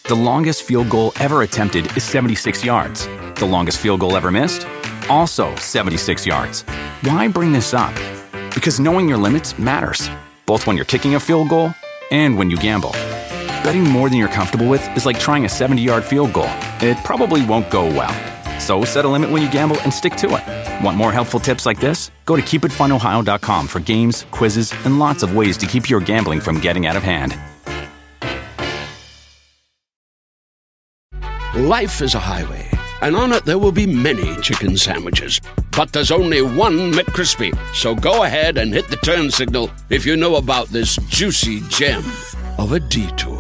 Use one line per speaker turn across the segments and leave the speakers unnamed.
The longest field goal ever attempted is 76 yards. The longest field goal ever missed? Also 76 yards. Why bring this up? Because knowing your limits matters, both when you're kicking a field goal and when you gamble. Betting more than you're comfortable with is like trying a 70-yard field goal. It probably won't go well. So set a limit when you gamble and stick to it. Want more helpful tips like this? Go to keepitfunohio.com for games, quizzes, and lots of ways to keep your gambling from getting out of hand.
Life is a highway, and on it there will be many chicken sandwiches. But there's only one McCrispy. So go ahead and hit the turn signal if you know about this juicy gem of a detour.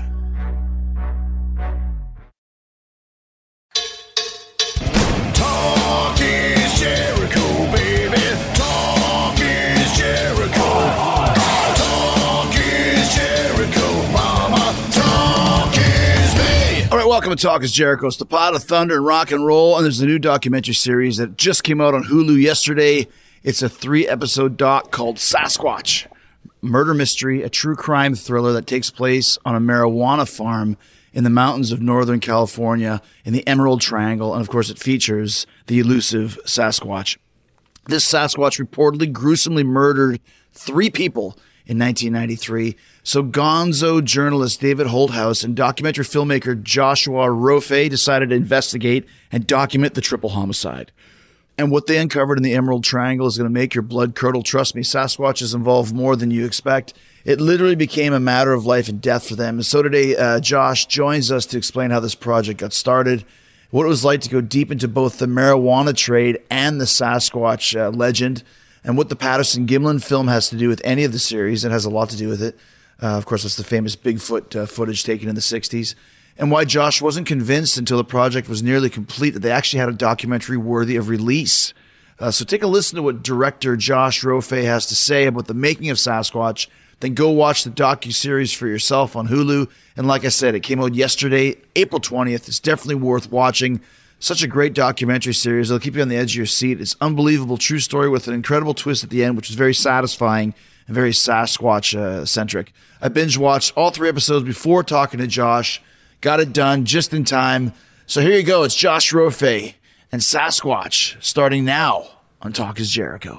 Talk is Jericho, baby. Talk is Jericho. Talk is Jericho, mama. Talk is me.
All right, welcome to Talk is Jericho. It's the pot of thunder and rock and roll, and there's a new documentary series that just came out on Hulu yesterday. It's a 3-episode doc called Sasquatch. Murder mystery, a true crime thriller that takes place on a marijuana farm in the mountains of Northern California in the Emerald Triangle. And of course, it features the elusive Sasquatch. This Sasquatch reportedly gruesomely murdered 3 people in 1993. So gonzo journalist David Holthouse and documentary filmmaker Joshua Rofe decided to investigate and document the triple homicide. And what they uncovered in the Emerald Triangle is going to make your blood curdle. Trust me, Sasquatch is involved more than you expect. It literally became a matter of life and death for them. And so today, Josh joins us to explain how this project got started, what it was like to go deep into both the marijuana trade and the Sasquatch legend, and what the Patterson-Gimlin film has to do with any of the series. It has a lot to do with it. Of course, that's the famous Bigfoot footage taken in the 60s. And why Josh wasn't convinced until the project was nearly complete that they actually had a documentary worthy of release. So take a listen to what director Josh Rofe has to say about the making of Sasquatch. Then go watch the docuseries for yourself on Hulu. And like I said, it came out yesterday, April 20th. It's definitely worth watching. Such a great documentary series. It'll keep you on the edge of your seat. It's unbelievable true story with an incredible twist at the end, which is very satisfying and very Sasquatch-centric. I binge-watched all 3 episodes before talking to Josh. Got it done just in time. So here you go. It's Josh Rofe and Sasquatch starting now on Talk is Jericho.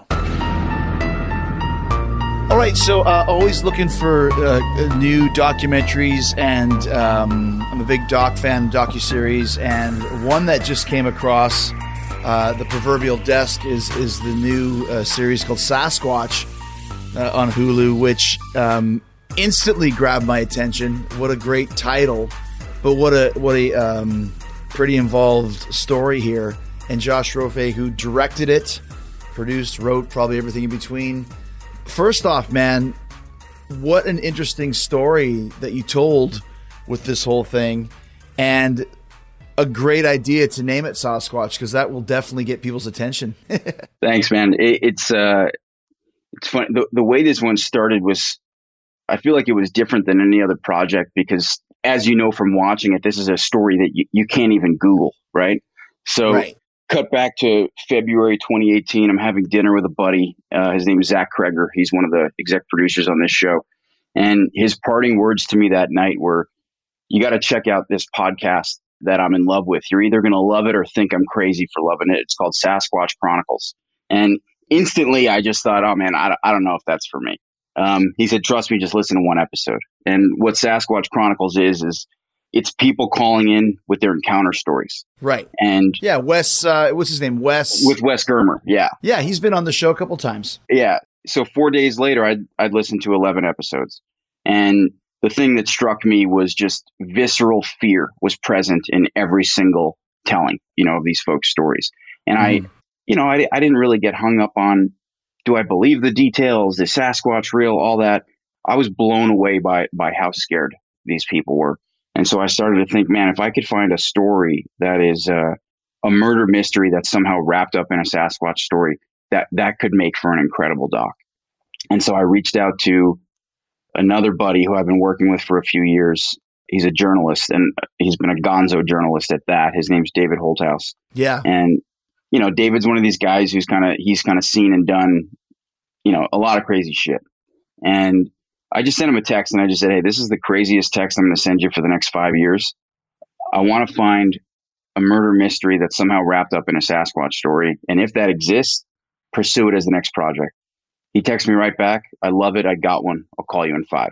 All right, so always looking for new documentaries, and I'm a big doc fan, docuseries, and one that just came across the proverbial desk is the new series called Sasquatch on Hulu, which instantly grabbed my attention. What a great title, but what a pretty involved story here. And Josh Rofe, who directed it, produced, wrote, probably everything in between. First off, man, what an interesting story that you told with this whole thing, and a great idea to name it Sasquatch, because that will definitely get people's attention.
Thanks, man. It's funny. The way this one started was, I feel like it was different than any other project because, as you know from watching it, this is a story that you can't even Google, right? So right. Cut back to February 2018. I'm having dinner with a buddy. His name is Zach Kreger. He's one of the exec producers on this show. And his parting words to me that night were, you got to check out this podcast that I'm in love with. You're either going to love it or think I'm crazy for loving it. It's called Sasquatch Chronicles. And instantly I just thought, oh man, I don't know if that's for me. He said, trust me, just listen to one episode. And what Sasquatch Chronicles is it's people calling in with their encounter stories.
Right.
And
yeah, Wes, what's his name? Wes.
With Wes Germer. Yeah.
Yeah. He's been on the show a couple times.
Yeah. So 4 days later, I'd listened to 11 episodes. And the thing that struck me was just visceral fear was present in every single telling, of these folks' stories. And I didn't really get hung up on, do I believe the details? Is Sasquatch real? All that. I was blown away by how scared these people were. And so I started to think, man, if I could find a story that is a murder mystery that's somehow wrapped up in a Sasquatch story, that could make for an incredible doc. And so I reached out to another buddy who I've been working with for a few years. He's a journalist, and he's been a gonzo journalist at that. His name's David Holthouse.
Yeah.
And, David's one of these guys he's kind of seen and done, a lot of crazy shit. And I just sent him a text and I just said, hey, this is the craziest text I'm going to send you for the next 5 years. I want to find a murder mystery that's somehow wrapped up in a Sasquatch story. And if that exists, pursue it as the next project. He texted me right back. I love it. I got one. I'll call you in 5.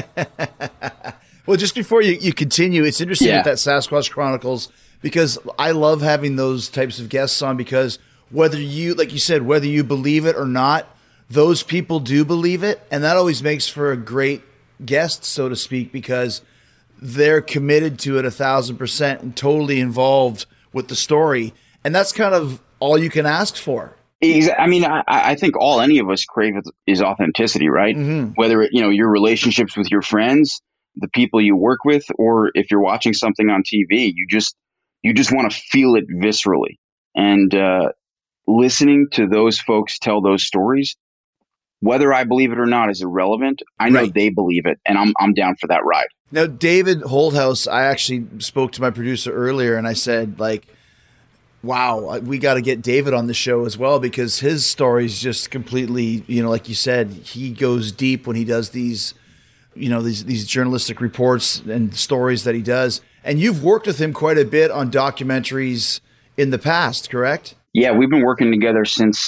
Well, just before you continue, it's interesting
Yeah.
with that Sasquatch Chronicles, because I love having those types of guests on, because whether you, like you said, whether you believe it or not, those people do believe it. And that always makes for a great guest, so to speak, because they're committed to it 1,000% and totally involved with the story. And that's kind of all you can ask for.
I mean, I think all any of us crave is authenticity, right?
Mm-hmm.
Whether it, your relationships with your friends, the people you work with, or if you're watching something on TV, you just want to feel it viscerally. And listening to those folks tell those stories, whether I believe it or not, is irrelevant. I know
Right.
they believe it, and I'm down for that ride.
Now, David Holthouse, I actually spoke to my producer earlier and I said, like, wow, we got to get David on the show as well, because his story is just completely, like you said, he goes deep when he does these, these journalistic reports and stories that he does. And you've worked with him quite a bit on documentaries in the past, correct?
Yeah, we've been working together since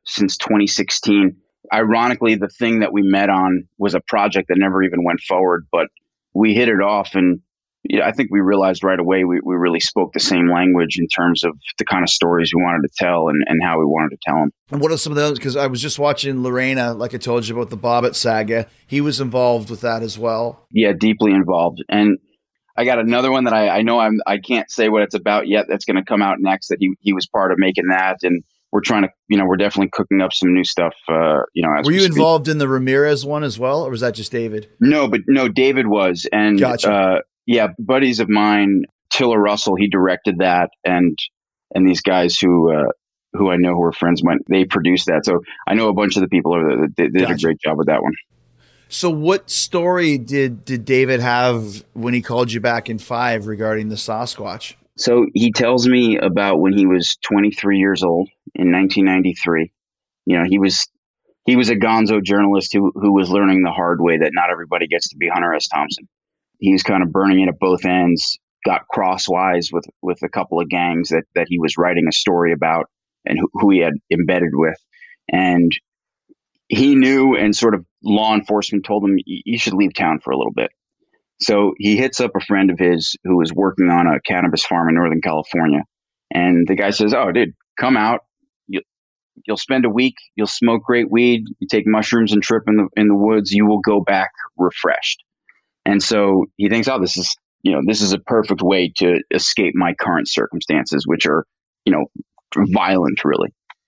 2016. Ironically, the thing that we met on was a project that never even went forward, but we hit it off, and I think we realized right away we really spoke the same language in terms of the kind of stories we wanted to tell and how we wanted to tell them.
And what are some of those? Because I was just watching Lorena, like I told you about the Bobbitt saga. He was involved with that as well.
Yeah, deeply involved. And I got another one that I know I can't say what it's about yet. That's going to come out next. That he was part of making that, and we're trying to, we're definitely cooking up some new stuff. As
Were you involved in the Ramirez one as well, or was that just David?
No, David was, and
Gotcha.
yeah, buddies of mine, Tiller Russell, he directed that, and these guys who I know who are friends, they produced that. So I know a bunch of the people over there that did a great job with that one.
So what story did David have when he called you back in 5 regarding the Sasquatch?
So he tells me about when he was 23 years old in 1993. He was a gonzo journalist who was learning the hard way that not everybody gets to be Hunter S. Thompson. He was kind of burning it at both ends, got crosswise with a couple of gangs that he was writing a story about and who he had embedded with. And he knew, and sort of law enforcement told him, you should leave town for a little bit. So he hits up a friend of his who was working on a cannabis farm in Northern California. And the guy says, oh, dude, come out. You'll spend a week. You'll smoke great weed. You take mushrooms and trip in the woods. You will go back refreshed. And so he thinks, oh, this is a perfect way to escape my current circumstances, which are, violent, really.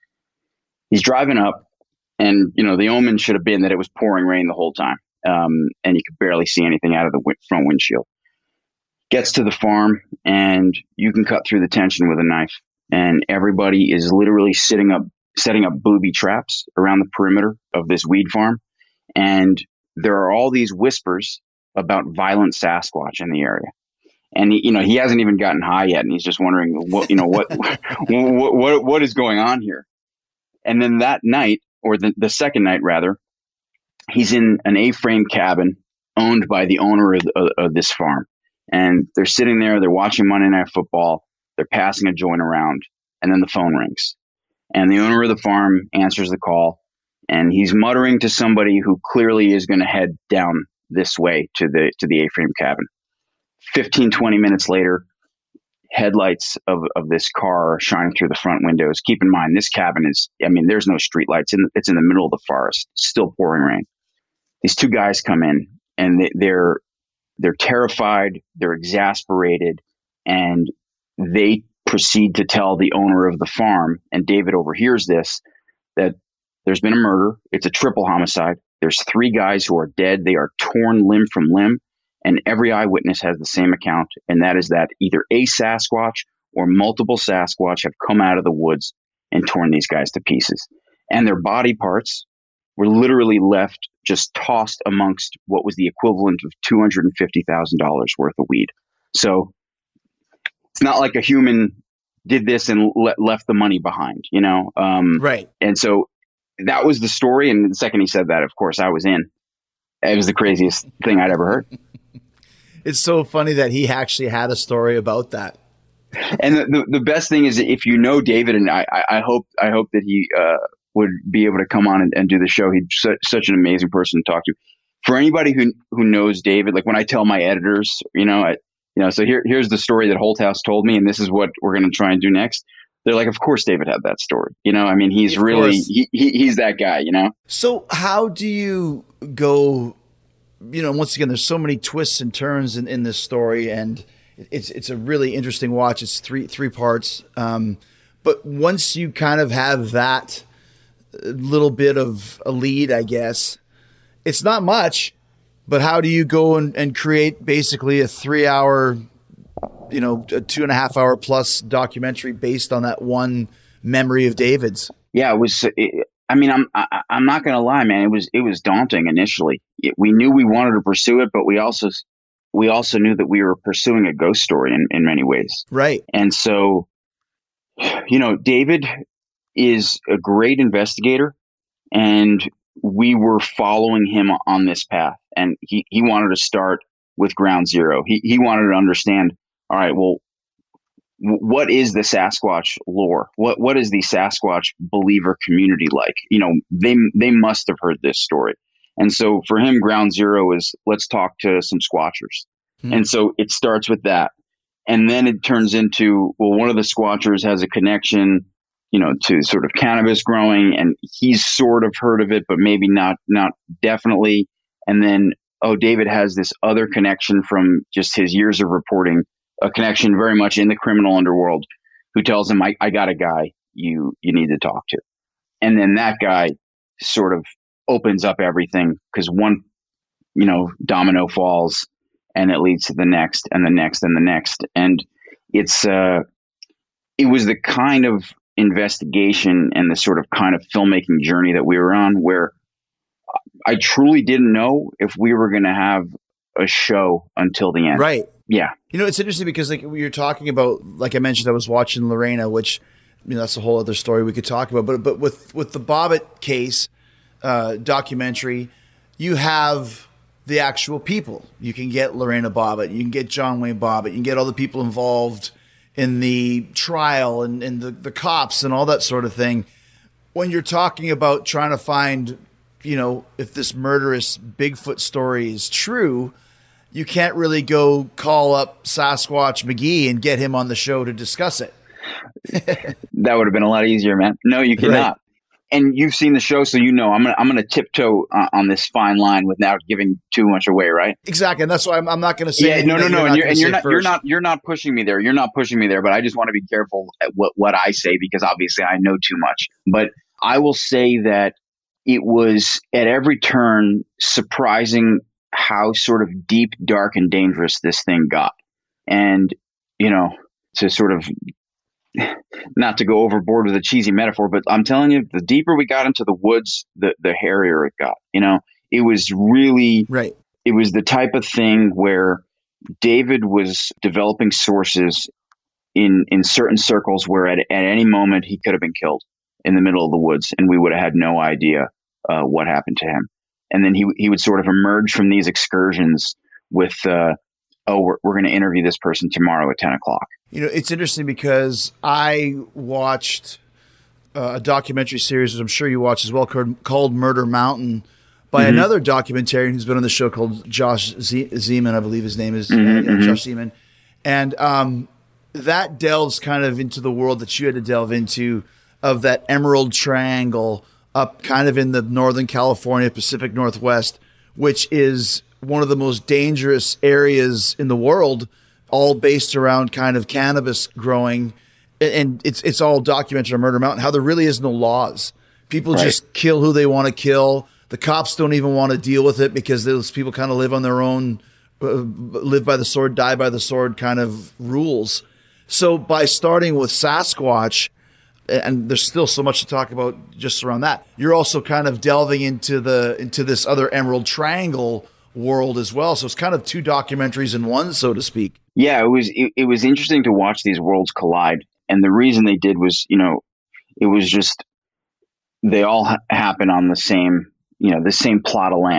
He's driving up, and, the omen should have been that it was pouring rain the whole time. And you could barely see anything out of the front windshield. Gets to the farm, and you can cut through the tension with a knife. And everybody is literally setting up booby traps around the perimeter of this weed farm. And there are all these whispers about violent Sasquatch in the area. And he hasn't even gotten high yet, and he's just wondering what is going on here. And then that night, or the second night rather, he's in an A-frame cabin owned by the owner of this farm. And they're sitting there, they're watching Monday Night Football, they're passing a joint around, and then the phone rings. And the owner of the farm answers the call, and he's muttering to somebody who clearly is going to head down this way to the A-frame cabin. 15, 20 minutes later, headlights of this car are shining through the front windows. Keep in mind, this cabin there's no street lights. It's in the middle of the forest, still pouring rain. These two guys come in, and they're terrified, they're exasperated, and they proceed to tell the owner of the farm, and David overhears this, that there's been a murder. It's a triple homicide. There's 3 guys who are dead. They are torn limb from limb. And every eyewitness has the same account, and that is that either a Sasquatch or multiple Sasquatch have come out of the woods and torn these guys to pieces. And their body parts were literally left just tossed amongst what was the equivalent of $250,000 worth of weed. So it's not like a human did this and left the money behind,
Right.
And so that was the story. And the second he said that, of course, I was in. It was the craziest thing I'd ever heard.
It's so funny that he actually had a story about that.
And the best thing is, if you know David, and I hope that he would be able to come on and do the show. He's such an amazing person to talk to. For anybody who knows David, like when I tell my editors, so here's the story that Holthouse told me, and this is what we're going to try and do next. They're like, of course David had that story. I mean, he's really he's that guy.
So how do you go? Once again, there's so many twists and turns in this story, and it's a really interesting watch. It's three parts. But once you kind of have that little bit of a lead, I guess it's not much, but how do you go and create basically a 3 hour, a 2.5 hour plus documentary based on that one memory of David's?
Yeah, it was. I'm not going to lie, man. It was daunting initially. We knew we wanted to pursue it, but we also knew that we were pursuing a ghost story in many ways.
Right.
And so, David is a great investigator, and we were following him on this path. And he wanted to start with ground zero. He wanted to understand, all right, well, what is the Sasquatch lore? What is the Sasquatch believer community like? They must have heard this story. And so for him, ground zero is, let's talk to some Squatchers. And so it starts with that. And then it turns into, well, one of the Squatchers has a connection, to sort of cannabis growing, and he's sort of heard of it, but maybe not definitely. And then, David has this other connection from just his years of reporting, a connection very much in the criminal underworld, who tells him, I got a guy you need to talk to. And then that guy sort of opens up everything, because one, domino falls, and it leads to the next and the next and the next. And it was the kind of investigation and the sort of kind of filmmaking journey that we were on, where I truly didn't know if we were going to have a show until the end.
Right.
Yeah.
It's interesting because like we were talking about, like I mentioned, I was watching Lorena, which, that's a whole other story we could talk about. But with the Bobbitt case documentary, you have the actual people. You can get Lorena Bobbitt, you can get John Wayne Bobbitt, you can get all the people involved in the trial and the cops and all that sort of thing. When you're talking about trying to find, if this murderous Bigfoot story is true, you can't really go call up Sasquatch McGee and get him on the show to discuss it.
That would have been a lot easier, man. No, you cannot. Right. And you've seen the show, so I'm gonna tiptoe on this fine line without giving too much away, right?
Exactly, and that's why I'm not going to say.
Yeah, no. You're not pushing me there. You're not pushing me there. But I just want to be careful at what I say, because obviously I know too much. But I will say that it was at every turn surprising how sort of deep, dark, and dangerous this thing got. And to sort of, not to go overboard with a cheesy metaphor, but I'm telling you, the deeper we got into the woods, the hairier it got. It was really
right.
It was the type of thing where David was developing sources in certain circles where at any moment he could have been killed in the middle of the woods, and we would have had no idea what happened to him. And then he would sort of emerge from these excursions with, we're going to interview this person tomorrow at 10 o'clock.
It's interesting because I watched a documentary series, which I'm sure you watched as well, called Murder Mountain, by another documentarian who's been on the show called Josh Zeman, I believe his name is Josh Zeman. And that delves kind of into the world that you had to delve into, of that Emerald Triangle up kind of in the Northern California, Pacific Northwest, which is one of the most dangerous areas in the world, all based around kind of cannabis growing. And it's all documented on Murder Mountain, how there really is no laws. People just kill who they want to kill. The cops don't even want to deal with it because those people kind of live on their own, live by the sword, die by the sword kind of rules. So by starting with Sasquatch, and there's still so much to talk about just around that, you're also kind of delving into this other Emerald Triangle world as well. So it's kind of two documentaries in one, so to speak.
Yeah, it was interesting to watch these worlds collide. And the reason they did was, it was just, they all happen on the same plot of land.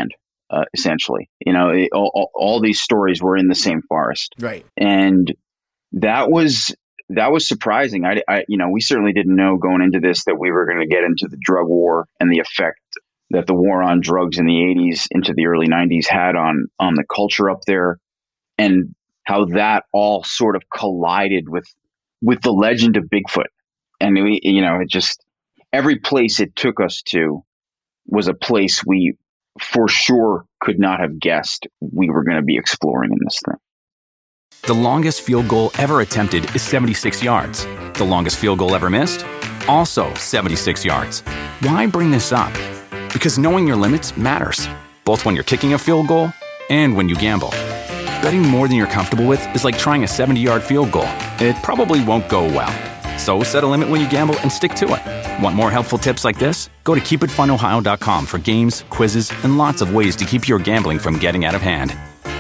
essentially. All these stories were in the same forest.
Right.
And that was surprising. We certainly didn't know going into this that we were going to get into the drug war and the effect that the war on drugs in the 80s into the early 90s had on the culture up there, and how that all sort of collided with the legend of Bigfoot. And it just, every place it took us to was a place we for sure could not have guessed we were going to be exploring in this thing.
The longest field goal ever attempted is 76 yards. The longest field goal ever missed? Also 76 yards. Why bring this up? Because knowing your limits matters, both when you're kicking a field goal and when you gamble. Betting more than you're comfortable with is like trying a 70-yard field goal. It probably won't go well. So set a limit when you gamble and stick to it. Want more helpful tips like this? Go to keepitfunohio.com for games, quizzes, and lots of ways to keep your gambling from getting out of hand.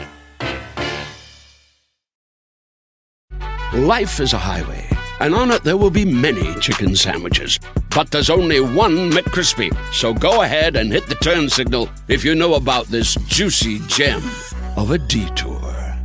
Life is a highway, and on it there will be many chicken sandwiches. But there's only one McCrispy. So go ahead and hit the turn signal if you know about this juicy gem of a detour.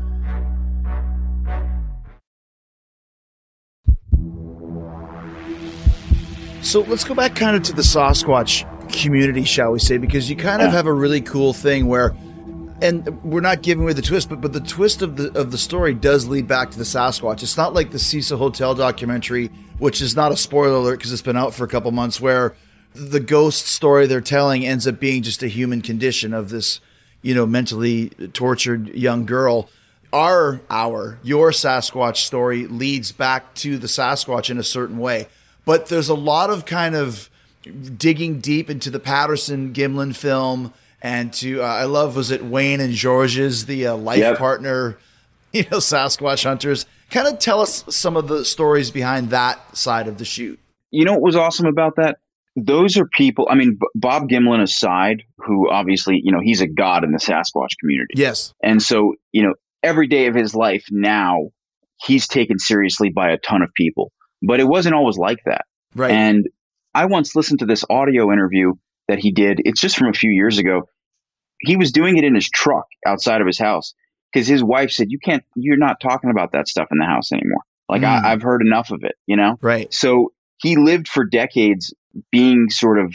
So let's go back kind of to the Sasquatch community, shall we say, because you kind of have a really cool thing where, and we're not giving away the twist, but the twist of the story does lead back to the Sasquatch. It's not like the Cecil Hotel documentary, which is not a spoiler alert because it's been out for a couple months, where the ghost story they're telling ends up being just a human condition of this, mentally tortured young girl. Your Sasquatch story leads back to the Sasquatch in a certain way. But there's a lot of kind of digging deep into the Patterson Gimlin film, and was it Wayne and George's, the life partner, Sasquatch hunters. Kind of tell us some of the stories behind that side of the shoot.
You know what was awesome about that? Those are people, Bob Gimlin aside, who obviously, he's a god in the Sasquatch community.
Yes.
And so, every day of his life now, he's taken seriously by a ton of people. But it wasn't always like that.
Right.
And I once listened to this audio interview that he did. It's just from a few years ago. He was doing it in his truck outside of his house because his wife said, you're not talking about that stuff in the house anymore. Like I've heard enough of it,
Right.
So he lived for decades being sort of,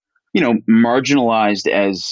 marginalized as,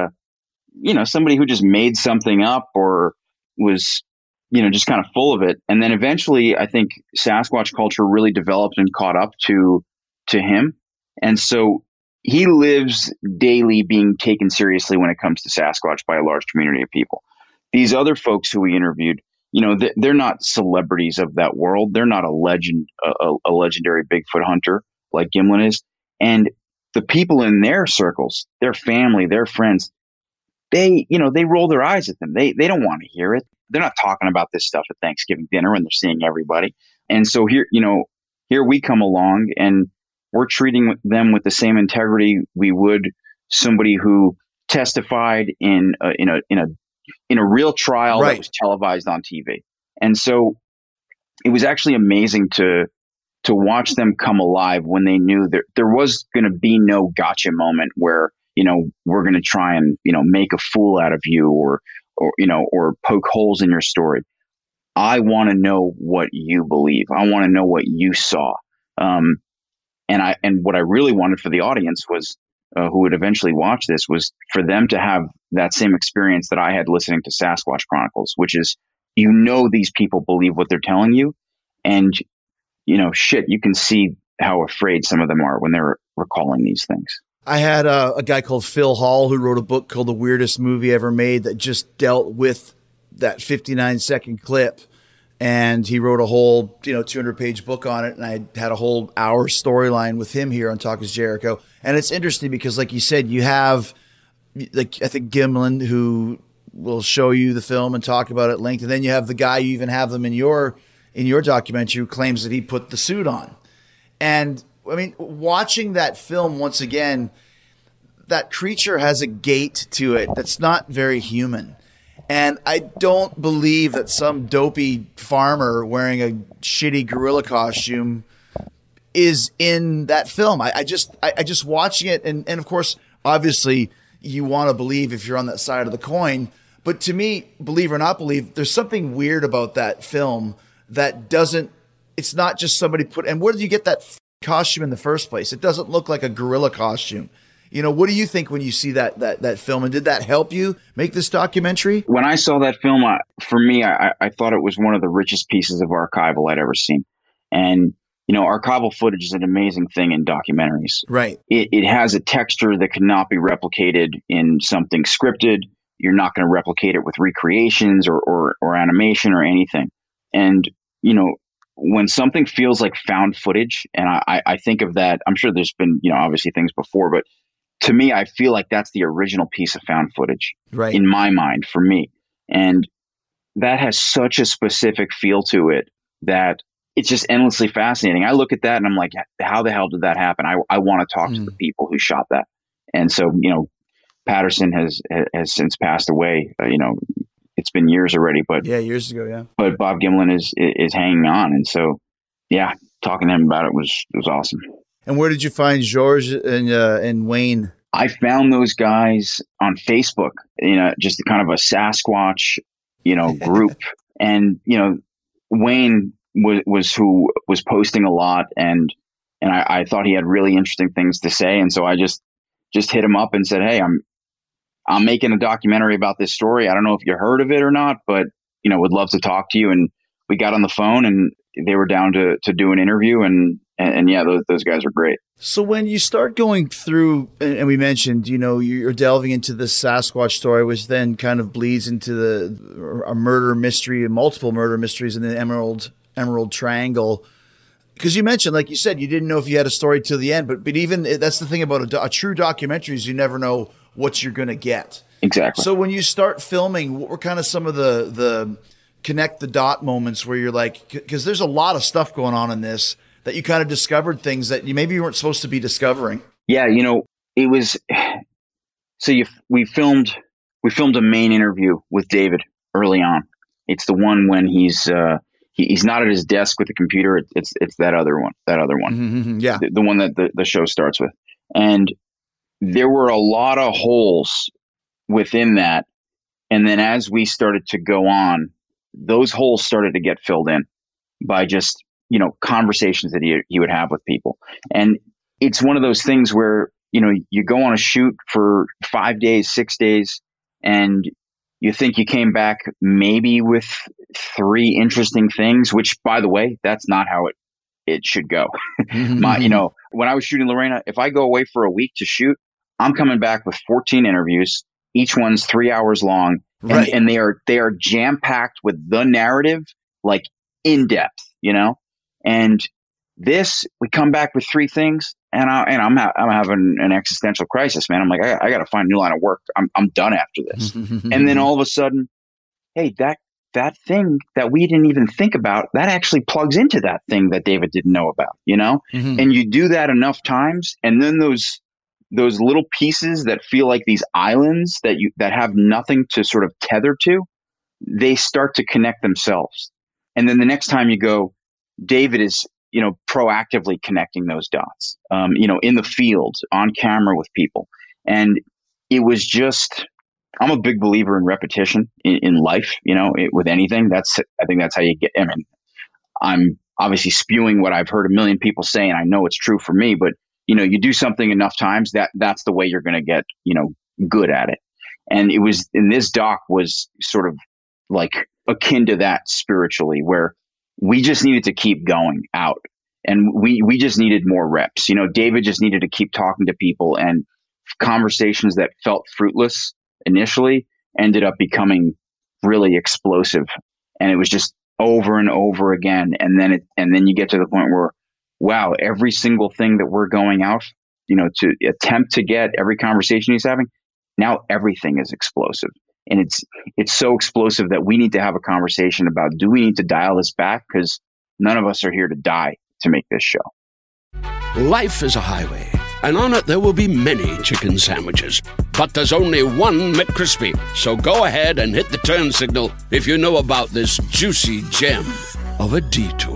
somebody who just made something up or was, just kind of full of it. And then eventually I think Sasquatch culture really developed and caught up to him. And so he lives daily being taken seriously when it comes to Sasquatch by a large community of people. These other folks who we interviewed, they're not celebrities of that world. They're not a legend, a legendary Bigfoot hunter like Gimlin is. And the people in their circles, their family, their friends, they roll their eyes at them. They don't want to hear it. They're not talking about this stuff at Thanksgiving dinner when they're seeing everybody. And so here we come along and we're treating them with the same integrity we would somebody who testified in a real trial
Right.
that was televised on TV. And so it was actually amazing to watch them come alive when they knew that there was going to be no gotcha moment where, we're going to try and, make a fool out of you or poke holes in your story. I want to know what you believe. I want to know what you saw. And what I really wanted for the audience was, who would eventually watch this, was for them to have that same experience that I had listening to Sasquatch Chronicles, which is, these people believe what they're telling you. And, you can see how afraid some of them are when they're recalling these things.
I had a guy called Phil Hall who wrote a book called The Weirdest Movie Ever Made that just dealt with that 59-second clip. And he wrote a whole, 200-page book on it. And I had a whole hour storyline with him here on Talk is Jericho. And it's interesting because, like you said, you have, I think, Gimlin, who will show you the film and talk about it at length. And then you have the guy, you even have them in your documentary, who claims that he put the suit on. And watching that film once again, that creature has a gait to it that's not very human. And I don't believe that some dopey farmer wearing a shitty gorilla costume is in that film. I just watching it. And of course, obviously, you want to believe if you're on that side of the coin. But to me, believe or not believe, there's something weird about that film that doesn't, it's not just somebody put, and where did you get that costume in the first place? It doesn't look like a gorilla costume. You know, what do you think when you see that film? And did that help you make this documentary?
When I saw that film, for me, I thought it was one of the richest pieces of archival I'd ever seen. And, you know, archival footage is an amazing thing in documentaries.
Right.
It has a texture that cannot be replicated in something scripted. You're not going to replicate it with recreations or animation or anything. And, you know, when something feels like found footage, and I think of that, I'm sure there's been, you know, obviously things before, but to me, I feel like that's the original piece of found footage,
right,
in my mind, for me. And that has such a specific feel to it that it's just endlessly fascinating. I look at that and I'm like, how the hell did that happen? I want to talk to the people who shot that. And so, you know, Patterson has since passed away. You know, it's been years already, but
years ago, yeah.
But Bob Gimlin is hanging on, and so yeah, talking to him about it was awesome.
And where did you find George and Wayne?
I found those guys on Facebook. You know, just kind of a Sasquatch, you know, group, and you know, Wayne was who was posting a lot, and I thought he had really interesting things to say, and so I just hit him up and said, hey, I'm making a documentary about this story. I don't know if you heard of it or not, but, you know, would love to talk to you. And we got on the phone and they were down to do an interview. And yeah, those guys are great.
So when you start going through, and we mentioned, you know, you're delving into the Sasquatch story, which then kind of bleeds into a murder mystery and multiple murder mysteries in the Emerald Triangle. Because you mentioned, like you said, you didn't know if you had a story till the end, but even that's the thing about a true documentary is you never know what you're going to get.
Exactly.
So when you start filming, what were kind of some of the connect the dot moments where you're like, because there's a lot of stuff going on in this that you kind of discovered things that you weren't supposed to be discovering.
Yeah, you know, it was. So we filmed a main interview with David early on. It's the one when he's not at his desk with the computer. It's that other one.
Mm-hmm, yeah,
the one that the show starts with, and there were a lot of holes within that. And then as we started to go on, those holes started to get filled in by just, you know, conversations that he would have with people. And it's one of those things where, you know, you go on a shoot for 5 days, 6 days, and you think you came back maybe with 3 interesting things, which, by the way, that's not how it should go. You know, when I was shooting Lorena, if I go away for a week to shoot, I'm coming back with 14 interviews. Each one's 3 hours long,
right?
And they are jam packed with the narrative, like in depth, you know. And this, we come back with 3 things, and I'm having an existential crisis, man. I'm like, I got to find a new line of work. I'm done after this. And then all of a sudden, hey, that thing that we didn't even think about, that actually plugs into that thing that David didn't know about, you know. And you do that enough times, and then those little pieces that feel like these islands that have nothing to sort of tether to, they start to connect themselves. And then the next time you go, David is, you know, proactively connecting those dots, you know, in the field, on camera with people. And it was just, I'm a big believer in repetition in life, you know, with anything. I think that's how you get, I mean, I'm obviously spewing what I've heard a million people say, and I know it's true for me, but you know, you do something enough times, that's the way you're going to get, you know, good at it. And it was, in this doc was sort of like akin to that spiritually, where we just needed to keep going out, and we just needed more reps. You know, David just needed to keep talking to people, and conversations that felt fruitless initially ended up becoming really explosive. And it was just over and over again. And then you get to the point where, wow, every single thing that we're going out, you know, to attempt to get, every conversation he's having, now everything is explosive. And it's so explosive that we need to have a conversation about, do we need to dial this back? Because none of us are here to die to make this show.
Life is a highway, and on it there will be many chicken sandwiches. But there's only one McCrispy. So go ahead and hit the turn signal if you know about this juicy gem of a detour.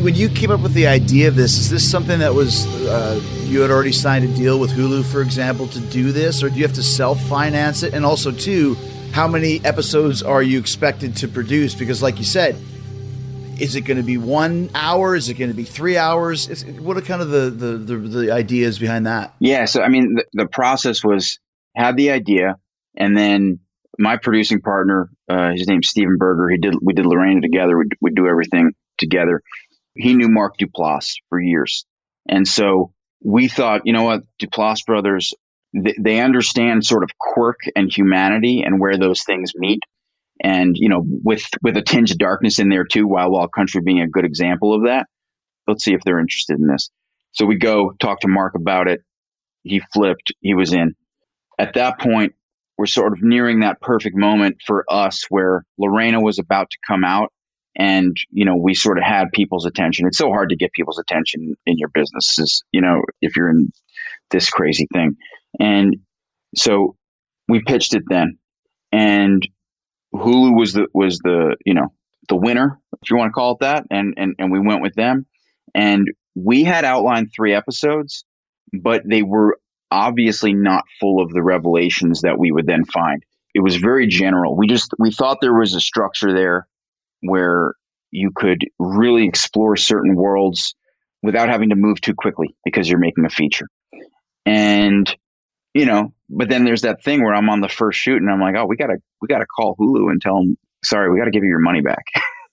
when you came up with the idea of this, is this something that was you had already signed a deal with Hulu, for example, to do this, or do you have to self-finance it? And also, too, how many episodes are you expected to produce? Because, like you said, is it going to be 1 hour? Is it going to be 3 hours? What are kind of the ideas behind that?
Yeah, so I mean, the process was had the idea, and then my producing partner, his name's Steven Berger. We did Lorena together. We do everything together. He knew Mark Duplass for years, and so we thought, you know what, Duplass brothers, they understand sort of quirk and humanity and where those things meet. And, you know, with a tinge of darkness in there too, Wild Country being a good example of that. Let's see if they're interested in this. So we go talk to Mark about it. He flipped. He was in. At that point, we're sort of nearing that perfect moment for us where Lorena was about to come out. And, you know, we sort of had people's attention. It's so hard to get people's attention in your business, you know, if you're in this crazy thing. And so we pitched it then. And Hulu was the you know, the winner, if you want to call it that, and we went with them, and we had outlined 3 episodes, but they were obviously not full of the revelations that we would then find. It was very general. We thought there was a structure there where you could really explore certain worlds without having to move too quickly because you're making a feature. And you know, but then there's that thing where I'm on the first shoot and I'm like, oh, we gotta call Hulu and tell them, sorry, we got to give you your money back.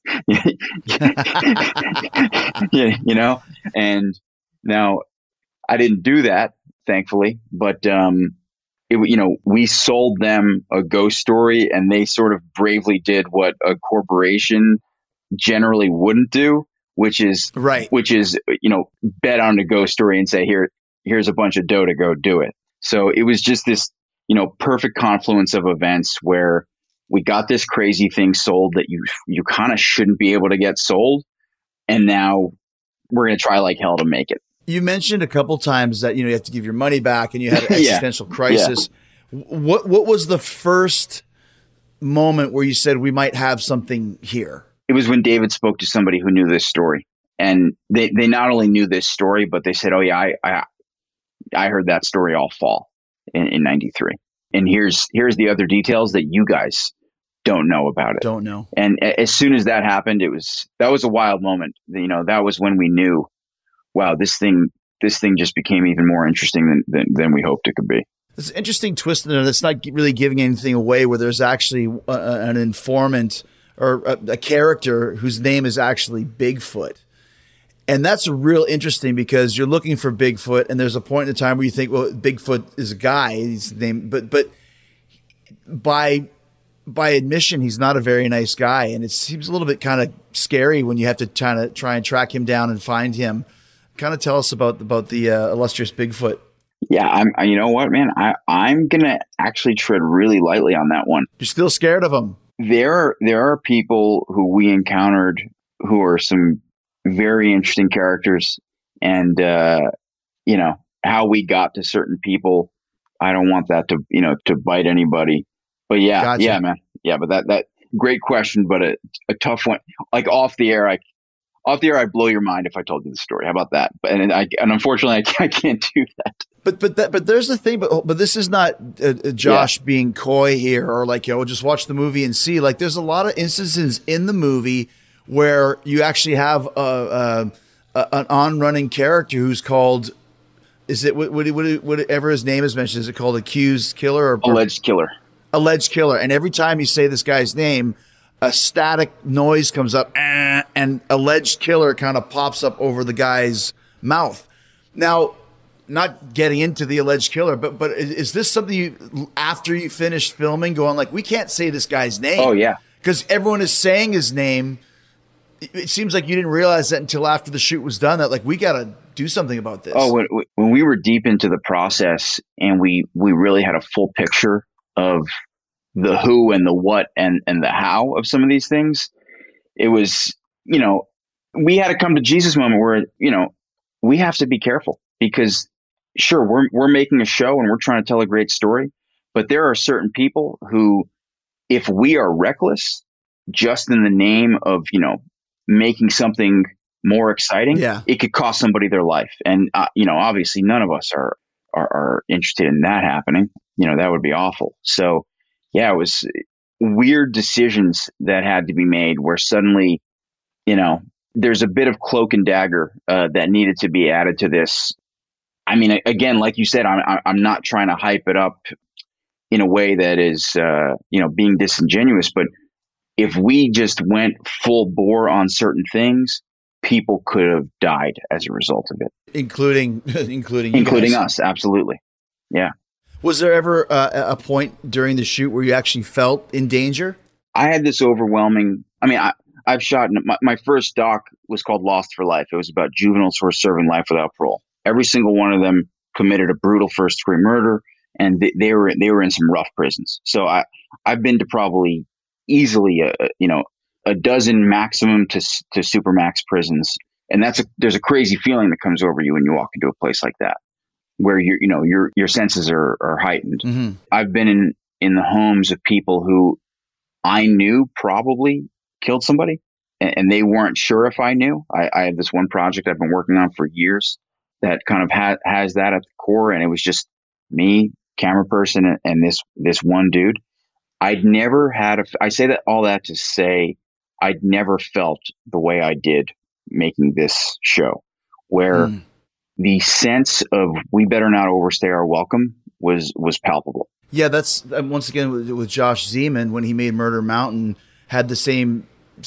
Yeah, you know, and now I didn't do that, thankfully, but you know, we sold them a ghost story, and they sort of bravely did what a corporation generally wouldn't do, which is you know, bet on the ghost story and say, here's a bunch of dough to go do it. So it was just this, you know, perfect confluence of events where we got this crazy thing sold that you kind of shouldn't be able to get sold. And now we're going to try like hell to make it.
You mentioned a couple times that, you know, you have to give your money back and you had an existential crisis. Yeah. What was the first moment where you said we might have something here?
It was when David spoke to somebody who knew this story. And they not only knew this story, but they said, oh yeah, I heard that story all fall in 93. And here's the other details that you guys don't know about it.
Don't know.
And as soon as that happened, that was a wild moment. You know, that was when we knew, wow, this thing just became even more interesting than we hoped it could be.
It's an interesting twist in there that's not really giving anything away, where there's actually an informant or a character whose name is actually Bigfoot. And that's real interesting because you're looking for Bigfoot, and there's a point in time where you think, well, Bigfoot is a guy, he's named, but by admission, he's not a very nice guy, and it seems a little bit kind of scary when you have to try and track him down and find him. Kind of tell us about the illustrious Bigfoot.
Yeah, you know what, man, I'm gonna actually tread really lightly on that one.
You're still scared of him?
There are people who we encountered who are some very interesting characters, and you know, how we got to certain people, I don't want that to bite anybody, but yeah. Gotcha. Yeah, man, yeah, but that great question, but a tough one. Like off the air, I'd blow your mind if I told you the story. How about that? And unfortunately I can't do that.
But there's the thing, but this is not Josh being coy here, or like, you know, just watch the movie and see. Like, there's a lot of instances in the movie where you actually have an on-running character who's called, is it whatever his name is mentioned? Is it called accused killer or
alleged killer? Alleged killer.
And every time you say this guy's name, a static noise comes up, and alleged killer kind of pops up over the guy's mouth. Now, not getting into the alleged killer, but is this something you, after you finished filming, going like, we can't say this guy's name?
Oh yeah,
because everyone is saying his name. It seems like you didn't realize that until after the shoot was done, that like, we got to do something about this.
Oh, when we were deep into the process and we really had a full picture of the who and the what and the how of some of these things, it was, you know, we had a come to Jesus moment where, you know, we have to be careful because sure, we're making a show and we're trying to tell a great story, but there are certain people who, if we are reckless just in the name of, you know, making something more exciting,
Yeah.
it could cost somebody their life. And, obviously none of us are interested in that happening. That would be awful. So yeah, it was weird decisions that had to be made where suddenly, there's a bit of cloak and dagger that needed to be added to this. I mean, again, like you said, I'm not trying to hype it up in a way that is, being disingenuous, but if we just went full bore on certain things, people could have died as a result of it,
including you guys.
us. Absolutely. Yeah.
Was there ever a point during the shoot where you actually felt in danger?
I had this overwhelming, I've shot, my first doc was called Lost for Life. It was about juveniles who were serving life without parole. Every single one of them committed a brutal first degree murder, and they were in some rough prisons. So I've been to probably easily a dozen maximum to supermax prisons, and there's a crazy feeling that comes over you when you walk into a place like that, where your senses are heightened.
Mm-hmm.
I've been in the homes of people who I knew probably killed somebody, and they weren't sure if I knew. I have this one project I've been working on for years that kind of has that at the core, and it was just me, camera person, and this one dude. I'd never had I say that all that to say I'd never felt the way I did making this show, where the sense of we better not overstay our welcome was palpable.
Yeah, that's once again with Josh Zeman when he made Murder Mountain had the same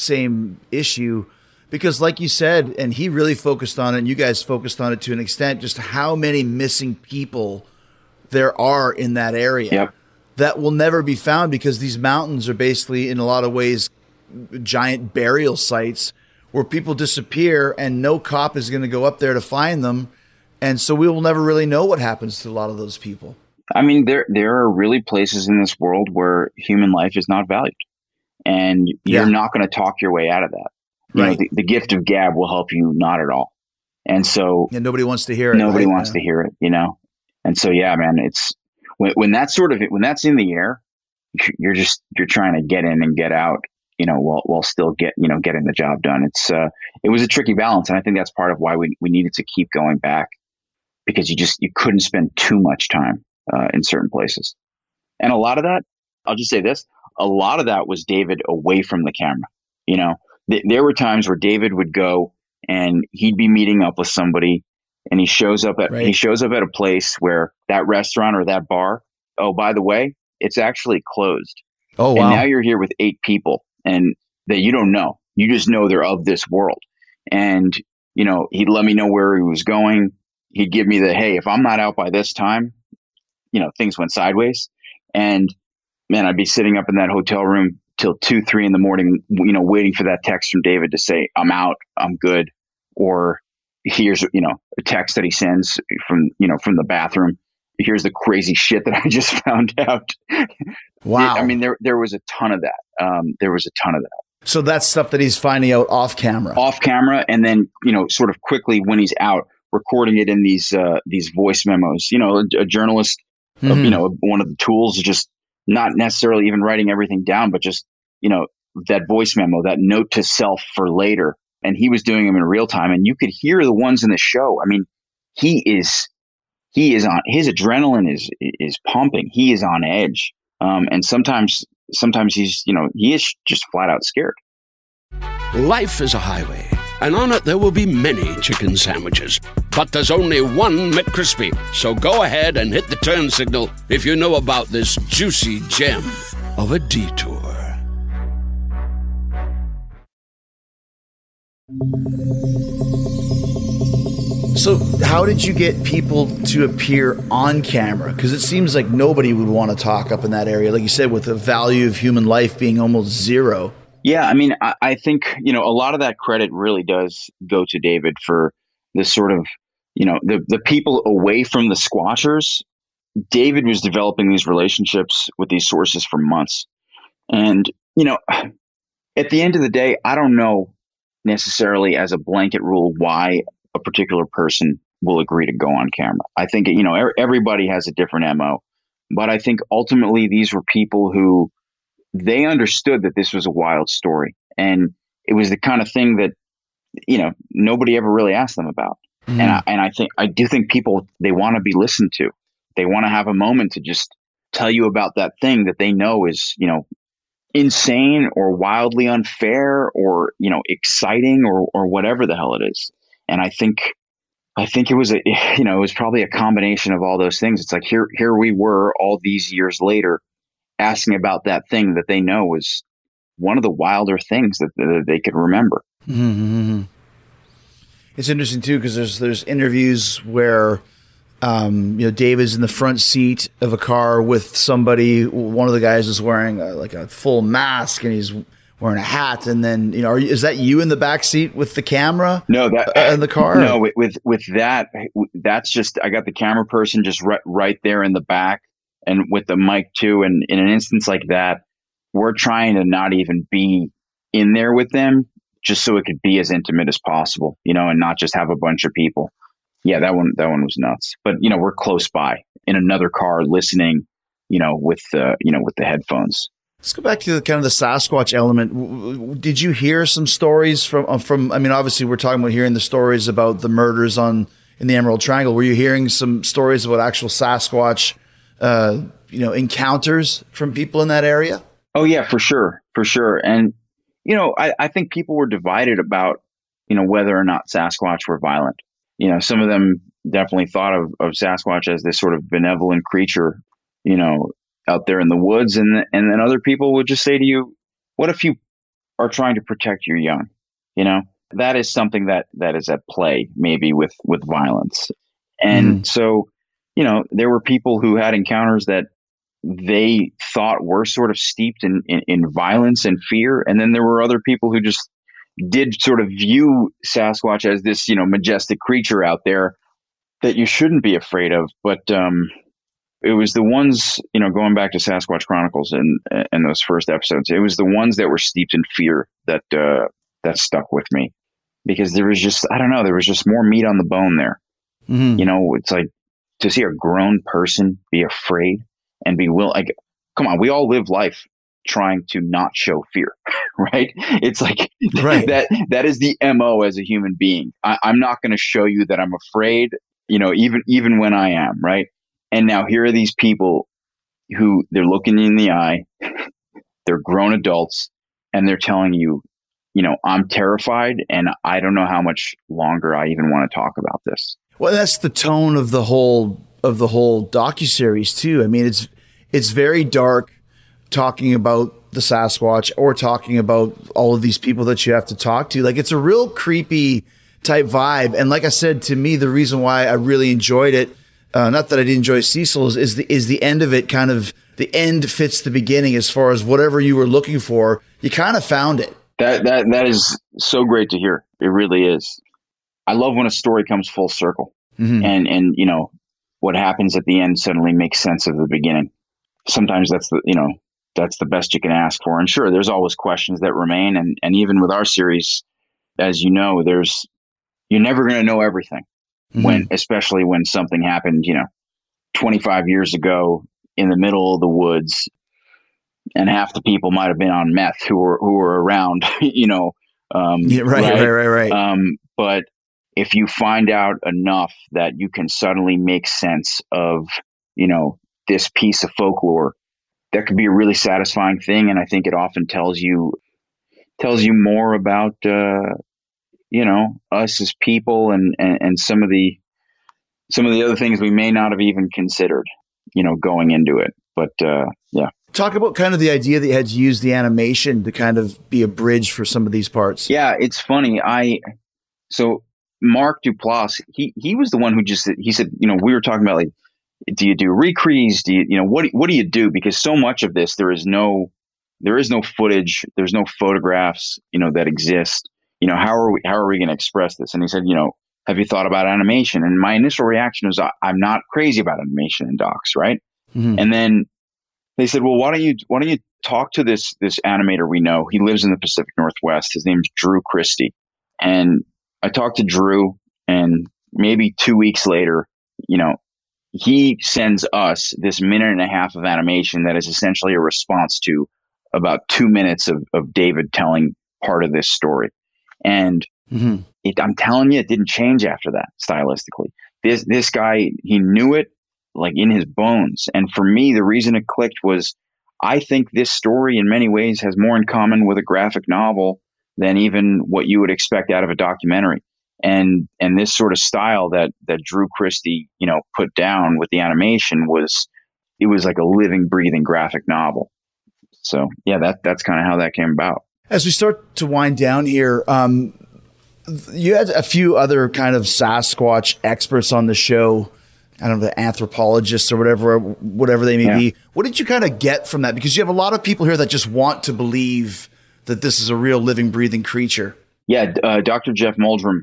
issue, because like you said, and he really focused on it, and you guys focused on it to an extent, just how many missing people there are in that area.
Yep.
That will never be found, because these mountains are basically in a lot of ways giant burial sites where people disappear and no cop is going to go up there to find them. And so we will never really know what happens to a lot of those people.
I mean, there are really places in this world where human life is not valued, and you're not going to talk your way out of that.
Right.
The gift of gab will help you not at all. And so
nobody wants to hear it.
Nobody wants to hear it, And so, yeah, man, it's when that's in the air, you're trying to get in and get out, while still getting the job done. It was a tricky balance. And I think that's part of why we needed to keep going back, because you couldn't spend too much time in certain places. And a lot of that, I'll just say this, a lot of that was David away from the camera. There were times where David would go and he'd be meeting up with somebody, and he shows up at a place where that restaurant or that bar, oh, by the way, it's actually closed.
Oh, wow.
And now you're here with 8 people, and that you don't know. You just know they're of this world. And, he'd let me know where he was going. He'd give me hey, if I'm not out by this time, things went sideways. And man, I'd be sitting up in that hotel room till 2, 3 in the morning, waiting for that text from David to say, I'm out, I'm good. Or here's, a text that he sends from the bathroom. Here's the crazy shit that I just found out.
Wow.
I mean, there was a ton of that.
So that's stuff that he's finding out off camera. And then, sort of quickly when he's out, recording it in these voice memos. A journalist, one of the tools is just not necessarily even writing everything down, but just, that voice memo, that note to self for later. And he was doing them in real time, and you could hear the ones in the show. I mean, he is on, his adrenaline is pumping. He is on edge. And sometimes he's, he is just flat out scared.
Life is a highway, and on it there will be many chicken sandwiches. But there's only one McCrispy. So go ahead and hit the turn signal if you know about this juicy gem of a detour.
So how did you get people to appear on camera? Because it seems like nobody would want to talk up in that area. Like you said, with the value of human life being almost zero.
Yeah, I mean, I think, a lot of that credit really does go to David for this sort of, the people away from the squashers. David was developing these relationships with these sources for months. And, at the end of the day, I don't know necessarily as a blanket rule why a particular person will agree to go on camera. I think, everybody has a different MO, but I think ultimately these were people who they understood that this was a wild story. And it was the kind of thing that, nobody ever really asked them about. And I do think people, they want to be listened to. They want to have a moment to just tell you about that thing that they know is, insane or wildly unfair or, exciting or whatever the hell it is. And I think it was it was probably a combination of all those things. It's like, here we were all these years later asking about that thing that they know was one of the wilder things that they could remember.
Mm-hmm. It's interesting too, because there's interviews where Dave is in the front seat of a car with somebody. One of the guys is wearing a full mask and he's wearing a hat. And then, is that you in the back seat with the camera?
No,
in the car.
No, with that, that's just, I got the camera person just right there in the back and with the mic too. And in an instance like that, we're trying to not even be in there with them, just so it could be as intimate as possible, and not just have a bunch of people. Yeah, that one was nuts. But we're close by in another car listening, with the headphones.
Let's go back to the kind of the Sasquatch element. Did you hear some stories from? I mean, obviously, we're talking about hearing the stories about the murders in the Emerald Triangle. Were you hearing some stories about actual Sasquatch, encounters from people in that area?
Oh yeah, for sure. And I think people were divided about whether or not Sasquatch were violent. Some of them definitely thought of Sasquatch as this sort of benevolent creature, out there in the woods. And then other people would just say to you, what if you are trying to protect your young? That is something that is at play maybe with violence. And so, there were people who had encounters that they thought were sort of steeped in violence and fear. And then there were other people who just did sort of view Sasquatch as this, majestic creature out there that you shouldn't be afraid of. But it was the ones, going back to Sasquatch Chronicles and those first episodes, it was the ones that were steeped in fear that stuck with me, because there was just, I don't know, there was just more meat on the bone there. It's like to see a grown person be afraid and be come on, we all live life trying to not show fear, right? It's like
right.
that is the MO as a human being. I'm not going to show you that I'm afraid, even when I am, right? And now here are these people who they're looking you in the eye, they're grown adults, and they're telling you, I'm terrified and I don't know how much longer I even want to talk about this.
Well, that's the tone of the whole docuseries too. I mean, it's very dark, talking about the Sasquatch or talking about all of these people that you have to talk to. Like, it's a real creepy type vibe. And like I said, to me, the reason why I really enjoyed it, not that I didn't enjoy Cecil, is the end of it. Kind of the end fits the beginning as far as whatever you were looking for, you kind of found it.
That is so great to hear. It really is. I love when a story comes full circle, and what happens at the end suddenly makes sense of the beginning. Sometimes that's the best you can ask for. And sure, there's always questions that remain. And even with our series, as you know, you're never going to know everything especially when something happened, 25 years ago in the middle of the woods, and half the people might have been on meth who were around,
Right.
But if you find out enough that you can suddenly make sense of, this piece of folklore, that could be a really satisfying thing. And I think it often tells you more about, us as people and some of the other things we may not have even considered, going into it. But, yeah.
Talk about kind of the idea that you had to use the animation to kind of be a bridge for some of these parts.
Yeah, it's funny. So Mark Duplass, he was the one who he said, we were talking about, like, do you do recrees? Do you, what do you do? Because so much of this, there is no footage, there's no photographs, that exist. How are we going to express this? And he said, have you thought about animation? And my initial reaction was, I'm not crazy about animation in docs, right? And then they said, well, why don't you talk to this animator we know? He lives in the Pacific Northwest. His name's Drew Christie. And I talked to Drew, and maybe 2 weeks later, he sends us this 1.5 minutes of animation that is essentially a response to about 2 minutes of David telling part of this story. And I'm telling you, it didn't change after that stylistically. This guy, he knew it like in his bones. And for me, the reason it clicked was I think this story in many ways has more in common with a graphic novel than even what you would expect out of a documentary. And this sort of style that Drew Christie, put down with the animation was like a living, breathing graphic novel. So yeah, that's kind of how that came about.
As we start to wind down here, you had a few other kind of Sasquatch experts on the show. I don't know, the anthropologists or whatever they may be. What did you kind of get from that? Because you have a lot of people here that just want to believe that this is a real living, breathing creature.
Yeah, Dr. Jeff Meldrum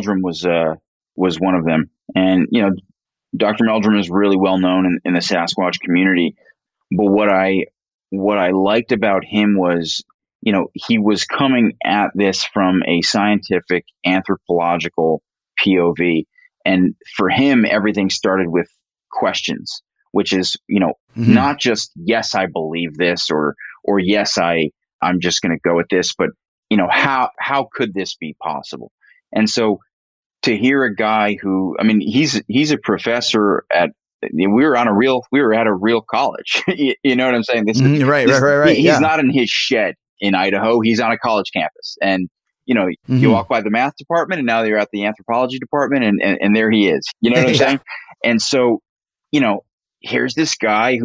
was one of them, and Dr. Meldrum is really well known in the Sasquatch community. But what I liked about him was, he was coming at this from a scientific anthropological POV. And for him, everything started with questions, which is, not just, yes, I believe this or yes, I'm just going to go with this, but, how could this be possible? And so to hear a guy who, he's a professor we were at a real college. You know what I'm saying?
Right.
He's not in his shed in Idaho. He's on a college campus. And, you walk by the math department and now you're at the anthropology department and there he is. You know what I'm saying? And so, here's this guy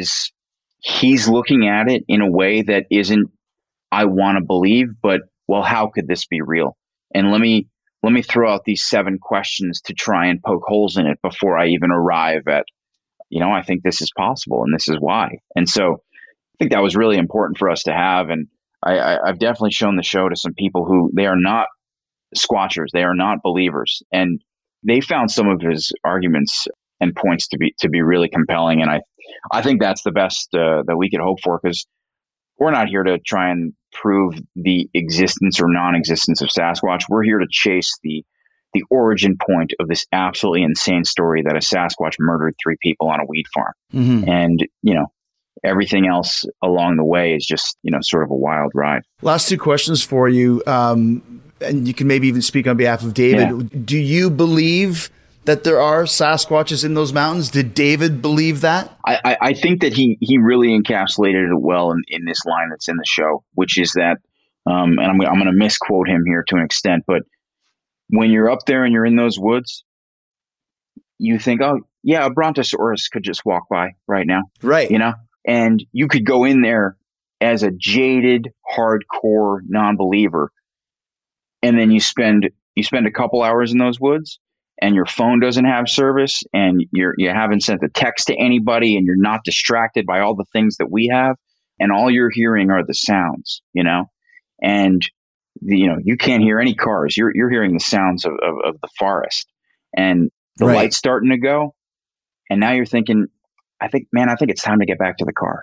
he's looking at it in a way that isn't, I want to believe, but well, how could this be real? And let me throw out these 7 questions to try and poke holes in it before I even arrive at, I think this is possible and this is why. And so I think that was really important for us to have. And I've definitely shown the show to some people who they are not squatchers. They are not believers. And they found some of his arguments and points to be really compelling. And I think that's the best that we could hope for, because we're not here to try and prove the existence or non-existence of Sasquatch. We're here to chase the origin point of this absolutely insane story that a Sasquatch murdered 3 people on a weed farm. And, everything else along the way is just, sort of a wild ride.
Last 2 questions for you. And you can maybe even speak on behalf of David. Yeah. Do you believe that there are Sasquatches in those mountains? Did David believe that?
I think that he really encapsulated it well in this line that's in the show, which is that, and I'm going to misquote him here to an extent, but when you're up there and you're in those woods, you think, oh yeah, a Brontosaurus could just walk by right now.
Right.
And you could go in there as a jaded, hardcore non-believer. And then you spend a couple hours in those woods and your phone doesn't have service and you haven't sent a text to anybody and you're not distracted by all the things that we have. And all you're hearing are the sounds, and you can't hear any cars. You're hearing the sounds of the forest and the light's starting to go. And now you're thinking, I think it's time to get back to the car.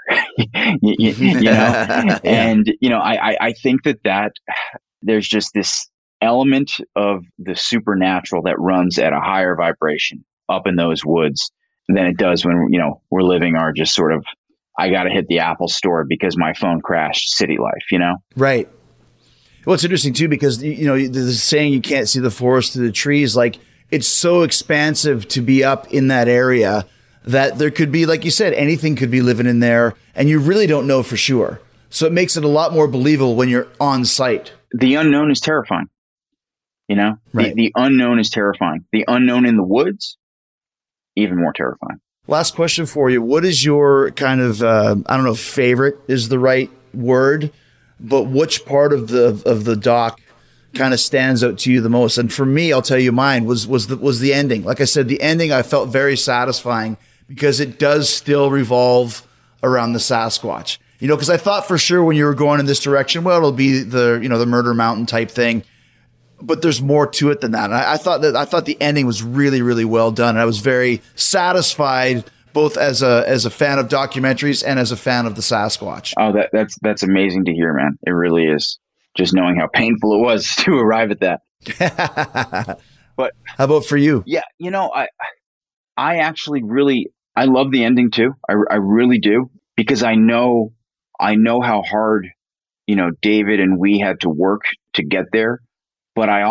And, I think that there's just this element of the supernatural that runs at a higher vibration up in those woods than it does when, we're living our just sort of, I got to hit the Apple store because my phone crashed city life,
Right. Well, it's interesting too, because, the saying you can't see the forest through the trees, like it's so expansive to be up in that area that there could be, like you said, anything could be living in there and you really don't know for sure. So it makes it a lot more believable when you're on site.
The unknown is terrifying. Right. The unknown is terrifying. The unknown in the woods, even more terrifying.
Last question for you. What is your kind of, I don't know if favorite is the right word, but which part of the doc kind of stands out to you the most? And for me, I'll tell you mine was the ending. Like I said, the ending I felt very satisfying because it does still revolve around the Sasquatch. Because I thought for sure when you were going in this direction, well, it'll be the Murder Mountain type thing. But there's more to it than that. And I thought the ending was really, really well done. And I was very satisfied, both as a fan of documentaries and as a fan of the Sasquatch.
Oh, that's amazing to hear, man. It really is. Just knowing how painful it was to arrive at that. But
how about for you?
Yeah, I actually really I love the ending too. I really do, because I know how hard David and we had to work to get there. but I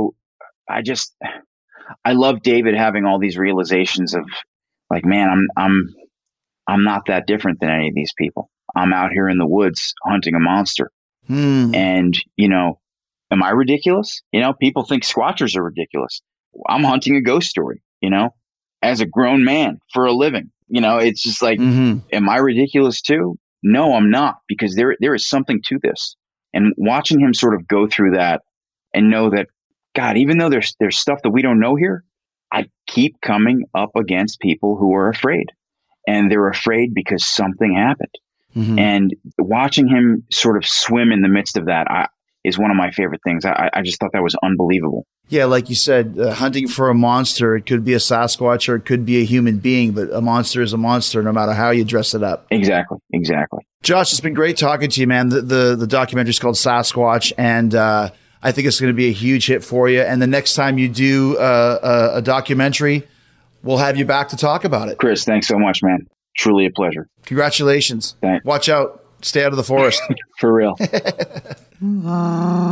love David having all these realizations of like, man, I'm not that different than any of these people. I'm out here in the woods hunting a monster. And, am I ridiculous? People think Squatchers are ridiculous. I'm hunting a ghost story, as a grown man for a living. It's just like, am I ridiculous too? No, I'm not, because there is something to this. And watching him sort of go through that and know that, God, even though there's stuff that we don't know here, I keep coming up against people who are afraid. And they're afraid because something happened. And watching him sort of swim in the midst of that is one of my favorite things. I just thought that was unbelievable.
Yeah, like you said, hunting for a monster, it could be a Sasquatch or it could be a human being, but a monster is a monster no matter how you dress it up.
Exactly.
Josh, it's been great talking to you, man. The documentary is called Sasquatch, and I think it's going to be a huge hit for you. And the next time you do a documentary, we'll have you back to talk about it.
Chris, thanks so much, man. Truly a pleasure.
Congratulations.
Thanks.
Watch out. Stay out of the forest.
For real.